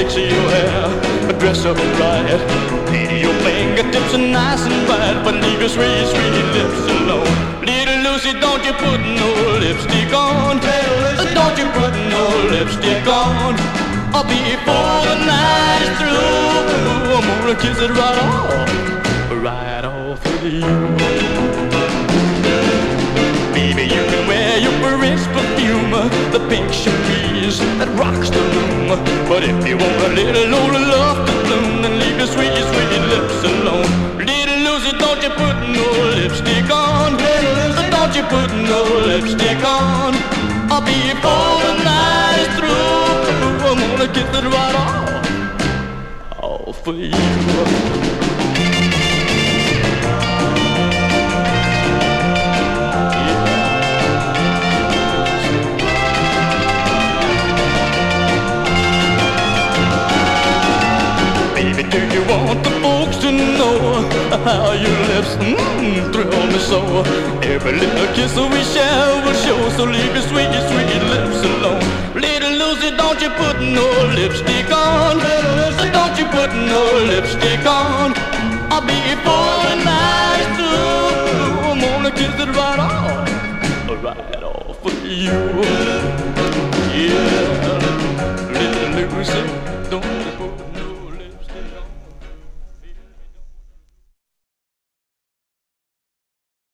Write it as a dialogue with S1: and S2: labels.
S1: fix your hair, dress up right, paint your fingertips are nice and bright, but leave your sweet, sweet lips alone. Little Lucy, don't you put no lipstick on. Don't you put no lipstick on. Before the night is through, I'm gonna kiss it right off of you. Baby, you can wear your Paris perfume, the pink chemise that rocks the room. But if you want a little old love to bloom, then leave your sweet, sweet lips alone. Little Lucy, don't you put no lipstick on. Don't you put no lipstick on. Before the night is through, I'm gonna kiss it right off for you. Do you want the folks to know how your lips thrill me so? Every little kiss we share will show, so leave your sweet, sweet lips alone. Little Lucy, don't you put no lipstick on. Don't you put no lipstick on. Before the night is through, I'm gonna kiss it right off for you. Yeah, little Lucy, don't you put